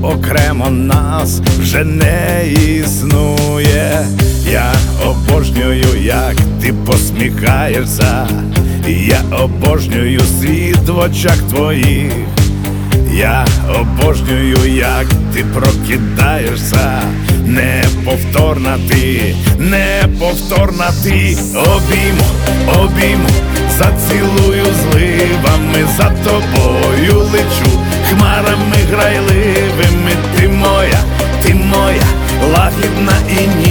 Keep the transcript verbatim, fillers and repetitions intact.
окремо нас вже не існує. Я обожнюю, як ти посміхаєшся, я обожнюю світ в очах твоїх. Я обожнюю, як ти прокидаєшся, неповторна ти, неповторна ти. Обійму, обійму, зацілую зливами, за тобою лечу хмарами грайливими. Ти моя, ти моя, лагідна і ніжна.